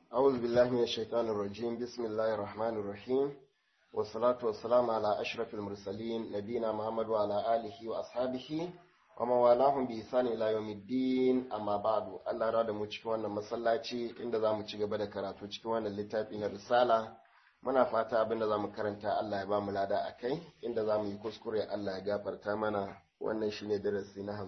أعوذ بالله من الشيطان الرجيم بسم الله الرحمن الرحيم والصلاة والسلام على أشرف المرسلين نبينا محمد وعلى آله وأصحابه ومن والاهم بإحسان إلى يوم الدين أما بعد الله راد mu cikin wannan masallaci inda zamu ci gaba da karatu cikin wannan littafi na risala muna fata abinda zamu karanta Allah ya ba mu lada akai inda zamu yi kuskure Allah ya gafarta mana wannan shine darasi na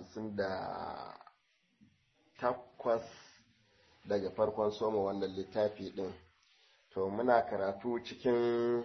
58 daga farkon soma wannan littafi din to muna karatu cikin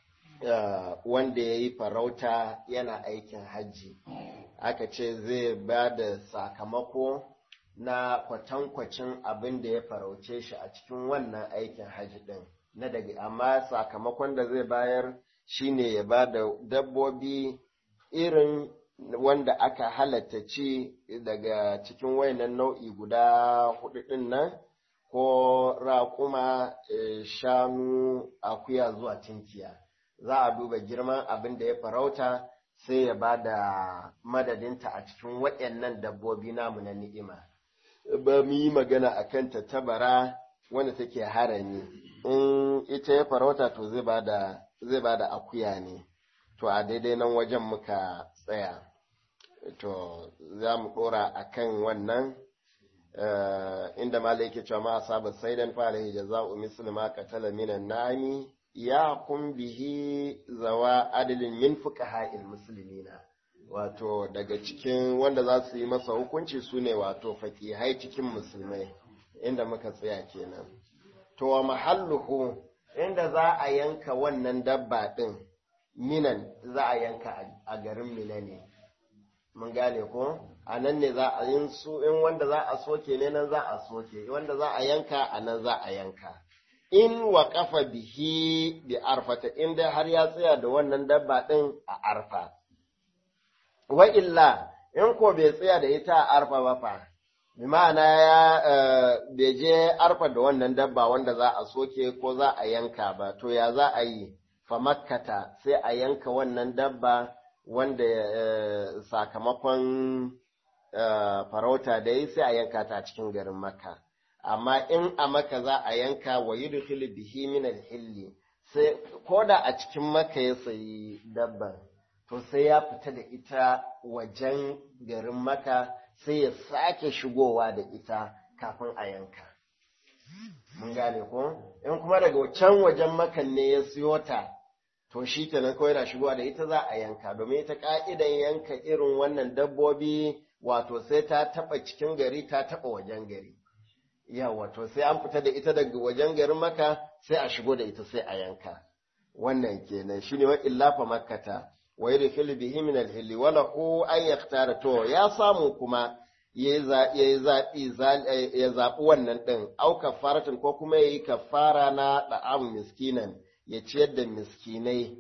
wanda ya yi farauta yana aikin hajji aka ce zai ba da sakamako na kwatankwacin abin da ya farauce shi a cikin wannan aikin hajji din na daga amma sakamakon da zai bayar shine ya ba da dabbobi irin wanda aka halatta ci daga cikin wayannan nau'i guda 4 din nan ko raƙuma, shanu, akuya zuwa tinkiya. Za a duba girman abin da ya farauta sai ya ba da madadinta a cikin waɗannan dabbobi namu na ni'ima. Ba mu yi magana a kan tattabara wanda take harami. In ita ya farauta to zai ba da akuya ne. To a daidai nan wajen muka tsaya. To za mu ɗora a kan wannan. inda malai yake cewa ma asaba saidan fa alaihi jaza'u mislu ma qatala minan nami ya kun bihi zawa adilin min fuqaha'il muslimina wato daga cikin wanda za su yi masa hukunci sune wato faqihai cikin musulmai inda muka tsaya kenan to wa mahalluhu inda za a yanka wannan dabba din minan za a yanka a garin Mina ne mun gane ko a nan ne za a yin su in wanda za a soke ne nan za a soke wanda za a yanka a nan za a yanka in wa kafa bihi bi arfata inda har ya tsaya da wannan dabba din a arfa wa illa in ko bai tsaya da ita a arfa ba fa bi ma'ana ya bai je arfa da wannan dabba wanda za a soke ko za a yanka ba to ya za a yi fa makkata sai a yanka wannan dabba wanda sakamakon farauta da yi sai a yanka ta cikin garin Makka amma in a Makka za a yanka wa yudkhilu bihi min al-hilli sai koda a cikin Makka ya sayi dabban to sai ya fita da ita wajen garin Makka sai ya sake shigowa da ita kafin a yanka mun gane ko in kuma daga can wajen Makka ne ya siyo ta to shi kenan kawai da shigowa da ita za a yanka domin ita ka'idan yanka irin wannan dabbobi wato sai ta taba cikin gari ta taba wajen gari yawa to sai an fita da ita daga wajen garin Makka sai a shigo da ita sai a yanka wannan kenan shine wa illa fa makkata wa yadkhulu bihi min al-hilli wa lahu an yakhtara to ya samu kuma ya zaɓi wannan ɗin au kafaratin ko kuma yayi kafara na da'am miskinan ya ciyar da miskinai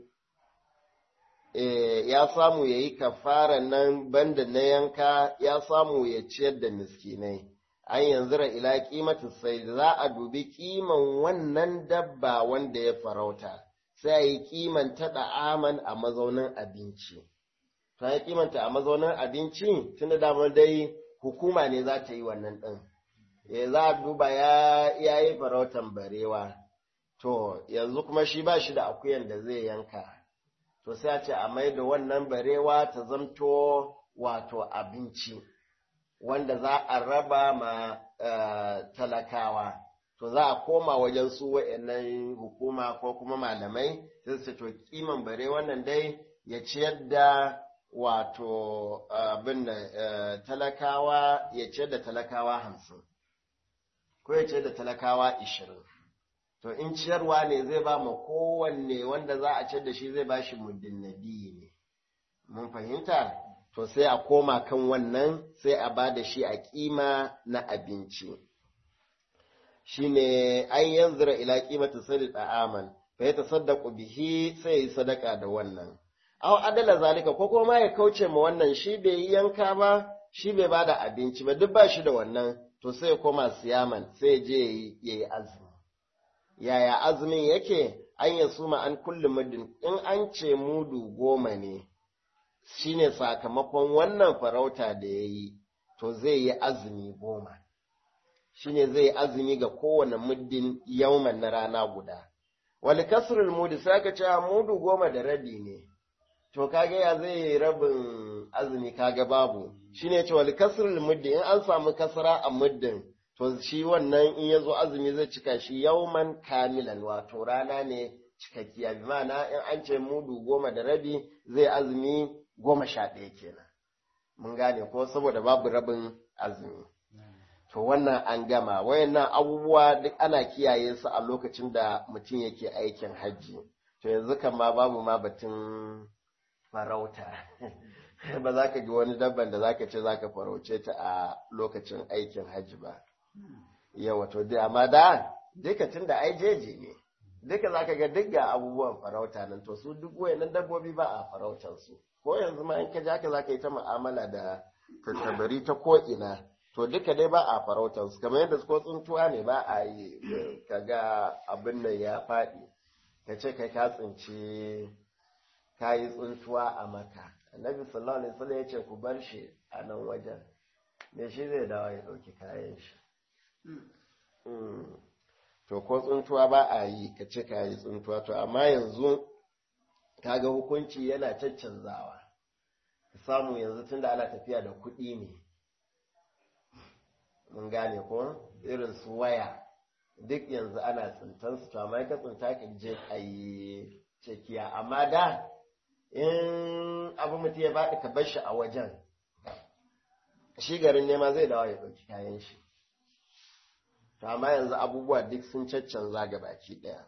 ya samu ya yi kafara nan banda na yanka ya samu ya ciyar da miskinai an yanzu ila kimatu sai za a dubi kiman wannan dabba wanda ya farauta sai a yi kimanta da'aman a mazaunin abinci to ya kimanta a mazaunin abinci tunda damar dai hukuma ne za ta yi wannan ɗin za a duba ya yi farautan barewa to yanzu kuma shi ba shi da akuyan da zai yanka to sai a ce a mai da wannan barewa ta zamto wato abinci wanda za a raba ma talakawa to za a koma wajen su wa'annan hukuma ko kuma malamai sai su to kiman bare wannan dai ya ciyar da wato abin da talakawa ya ciyar da talakawa 50 ko ya ciyar da talakawa 20 to in ciyarwa ne zai ba ma kowanne wanda za a ciyar da shi zai ba shi muddin nabi ne mun fahimta to sai a koma kan wannan sai a ba da shi a kima na abinci shine an yanzura ila qimati sadi da'aman fa yatasaddaqu bihi sai yi sadaka da wannan aw adala zalika ko kuma ya kauce ma wannan shi bai yi yanka ba shi bai bada abinci ba duk ba shi da wannan to sai ya koma siyaman sai je yayi azumi yaya azumin yake an ya suma an kulli muddin in an ce mudu 10 ne shine sakamakon wannan farauta da yayi to zai yi azumi 10 shine zai azumi ga kowane muddin yauman na rana guda. Wal kasrul mudi sai ka ce mudu 10.5 ne. To kaga ya zai rabin azumi kaga babu. Shine ce wal kasrul mudi in an samu kasra a muddin to shi wannan in yazo azumi zai cika shi yauman kamilan wato rana ne cikakkiya bi ma'ana in an ce mudu 10.5 zai azumi 11 kenan. Mun gane ko saboda babu rabin azumi. To wannan an gama, wayannan abubuwa duk ana kiyaye su a lokacin da mutum yake aikin hajji. To yanzu kan ma babu ma batun farauta. Ba za ka ga wani dabban da za ka ce za ka farauce ta a lokacin aikin hajji ba. Yawa to da amma da duka tun da ai jeji ne. Duka za ka ga duk ga abubuwan farauta nan to su duk wayannan dabbobi ba a farautar su. Ko yanzu ma in ka ja ka za ka yi ta mu'amala da tattabari ta ko'ina, to duka dai ba a farautar su, kamar yadda ko tsuntuwa ne ba a yi kaga abin nan ya faɗi, ka ce kai ka tsinci ka yi tsuntuwa a Maka. Annabi sallallahu alaihi wasallam ya ce ku bar shi a nan wajen, me shi zai dawo ya ɗauki kayan shi. To ko tsuntuwa ba a yi ka ce ka yi tsuntuwa, to amma yanzu kaga hukunci yana caccanzawa. Samu yanzu tunda ana tafiya da kuɗi ne. Mun gane ko irin su waya duk yanzu ana tsintan su, to amma ka tsinta ka je a yi cekiya. Amma da in abu mutum ya baɗi ka bar shi a wajen, shi garin nema zai dawo ya ɗauki kayan shi. To amma yanzu abubuwa duk sun caccanza ga baki ɗaya.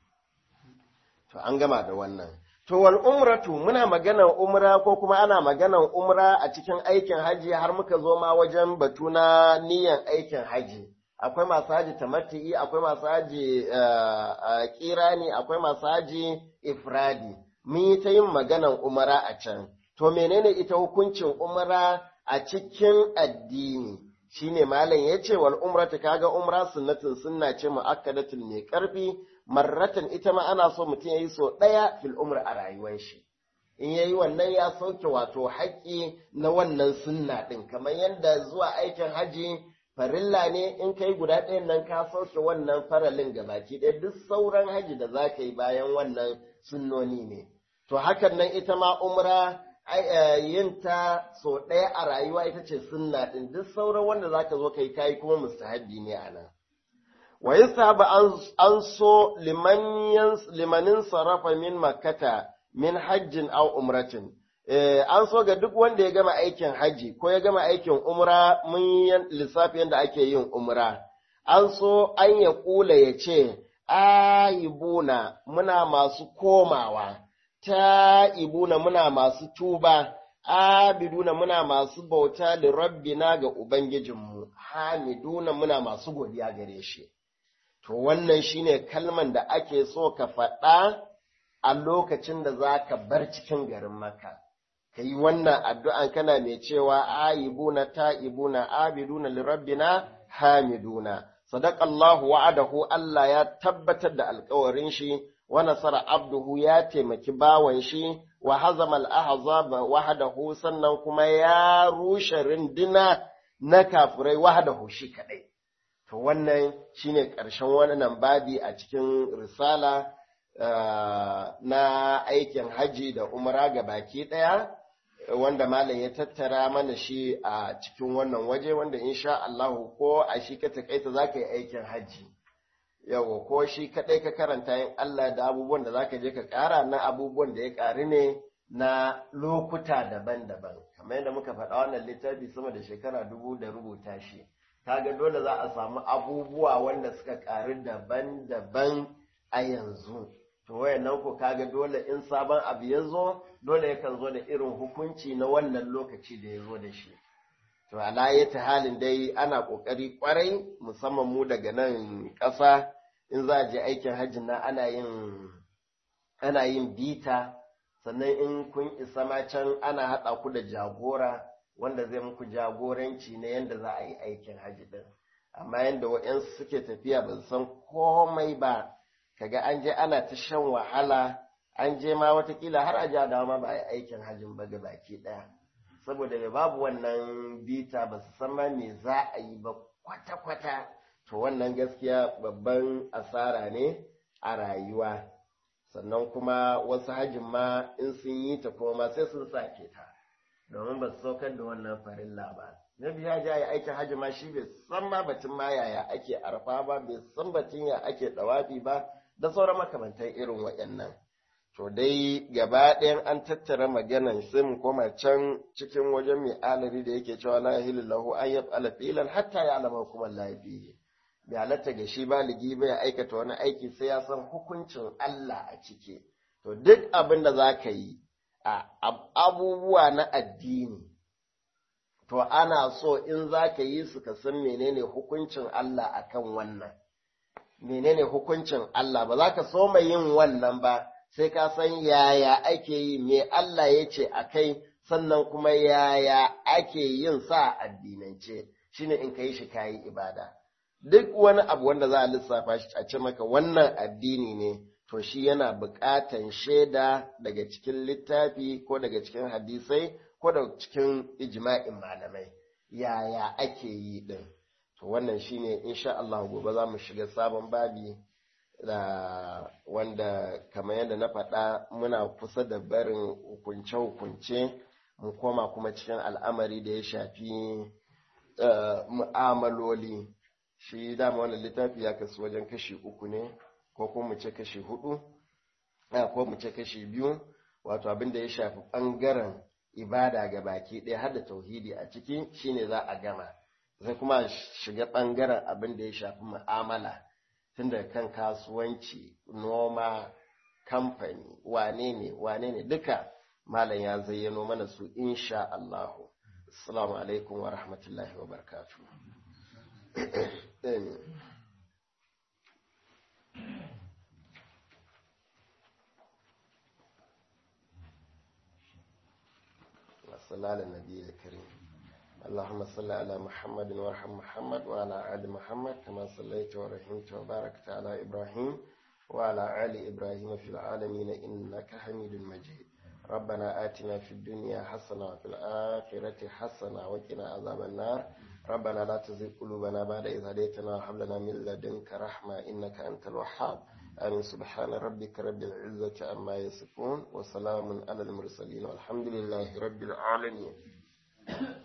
To an gama da wannan. To wal umratu muna maganar umra ko kuma ana maganar umra a cikin aikin haji har muka zo ma wajen batu na niyyar aikin haji. Akwai masu haji tamattu'i, akwai masu haji kirani, akwai masu haji ifradi. Mun yi ta yin maganar umra a can. To menene ita hukuncin umra a cikin addini? Shine malam yace wal umratu kaga umra sunnatin sunna ce muakkadatun mai karfi. Marratan ita ma ana so mutum ya yi so ɗaya fil umr a rayuwar shi. In ya yi wannan ya sauke wato haƙƙi na wannan sunna ɗin, kamar yadda zuwa aikin haji farilla ne in kai guda ɗayan nan ka sauke wannan faralin gabaki ɗaya duk sauran haji da za ka yi bayan wannan sunnoni ne. To hakan nan ita ma umra yin ta so ɗaya a rayuwa ita ce sunna ɗin, duk sauran wanda za ka zo ka yi kayi kuma mustahabbi ne a nan. Wa yastahaba an so limanin sarrafa min makkata min hajjin aw umratin. An so ga duk wanda ya gama aikin haji ko ya gama aikin umra, mun yi lissafi yadda ake yin umra. An so an ya kula ya ce, aibuna muna masu komawa, ta'ibuna muna masu tuba, abiduna muna masu bauta da rabbina ga Ubangijinmu, hamiduna muna masu godiya gare shi. To wannan shine kalman da ake so ka faɗa a lokacin da za ka bar cikin garin Makka. Ka yi wannan addu'an kana mai cewa aibuna ta'ibuna abiduna lirabbina hamiduna. Sadaƙallahu wa'adahu Allah ya tabbatar da alƙawarin shi, wa nasara abduhu ya taimaki bawan shi, wa hazama al-ahzaba wahdahu sannan kuma ya rushe rinduna na kafirai wahdahu shi kadai. To wannan shine ƙarshen wannan babi a cikin risala na aikin haji da umra ga baki ɗaya, wanda malam ya tattara mana shi a cikin wannan waje, wanda insha Allah ko a shi ka takaita za ka yi aikin haji. Yawa ko shi kaɗai ka karanta yin Allah da abubuwan da za ka je ka ƙara na abubuwan da ya ƙari ne na lokuta daban-daban. Kamar yadda muka faɗa wannan littafi sama da shekara 1000 da rubuta shi. Kaga dole za a samu abubuwa wanda suka ƙari daban-daban a yanzu. To wayannan ko kaga dole in sabon abu ya zo, dole yakan zo da irin hukunci na wannan lokaci da ya zo da shi. To alayyata halin dai ana ƙoƙari ƙwarai musamman mu daga nan ƙasa in za a je aikin hajji na ana yin bita, sannan in kun isa ma can ana haɗa ku da jagora wanda zai muku jagoranci na yadda za a yi aikin hajji ɗin. Amma yadda waɗansu suke tafiya ba su san komai ba, kaga an je ana ta shan wahala, an je ma watakila har a ja dawa ma ba a yi aikin hajjin ba ga baki ɗaya. Saboda babu wannan bita ba su san ma me za a yi ba kwata-kwata. to wannan gaskiya babban asara ne a rayuwa. Sannan kuma wasu hajjin ma in sun yi ta kuma ma sai sun sake ta domin ba su saukar da wannan farilla ba. Na biya ja ya aikin hajji ma shi bai san ma batun ma yaya ake arfa ba, bai san batun ya ake dawafi ba da sauran makamantan irin waɗannan. To dai gaba ɗayan an tattara maganan sai mu koma can cikin wajen mai alari da yake cewa la ilaha lahu an yaf'ala filan hatta ya'lama kuma la yafihi. Bai halatta ga shi baligi ba ya aikata wani aiki sai ya san hukuncin Allah a ciki. To duk abin da za ka yi a abubuwa na addini, to ana so in za ka yi su ka san menene hukuncin Allah akan wannan. Menene hukuncin Allah, ba za ka so mai yin wannan ba sai ka san yaya ake yi, me Allah ya ce a kai, sannan kuma yaya ake yin sa addinance, shine in ka yi shi ka yi ibada. Duk wani abu wanda za a lissafa shi a ce maka wannan addini ne, to shi yana buƙatan shaida daga cikin littafi ko daga cikin hadisai ko daga cikin ijma'in malamai. Yaya ake yi din? To wannan shine insha Allah gobe za mu shiga sabon babi da wanda kamar yadda na faɗa muna kusa da barin hukunce-hukunce mu koma kuma cikin al'amari da ya shafi mu'amaloli. Shi dama wannan littafi ya kasu wajen kashi 3 ne, ko kuma mu ce kashi 4, ko mu ce kashi 2, wato abin da ya shafi ɓangaren ibada ga baki ɗaya har da tauhidi a ciki shine za a gama. Sai kuma shiga ɓangaren abin da ya shafi mu'amala, tun daga kan kasuwanci, noma, kamfani, wane ne duka malam ya zayyano mana su insha Allah. Assalamu alaikum wa rahmatullahi wa barakatuh. صلى على النبي الكريم. اللهم صل على محمد وارحم محمد وعلى آل محمد كما صليت ورحمت وباركت على إبراهيم وعلى آل إبراهيم في العالمين إنك حميد مجيد. ربنا آتنا في الدنيا حسنة وفي الآخرة حسنة وقنا عذاب النار. ربنا لا تزغ قلوبنا بعد إذ هديتنا وهب لنا من لدنك رحمة إنك أنت الوهاب. آمين. سبحان ربك رب العزة عما يصفون وسلام على المرسلين والحمد لله رب العالمين.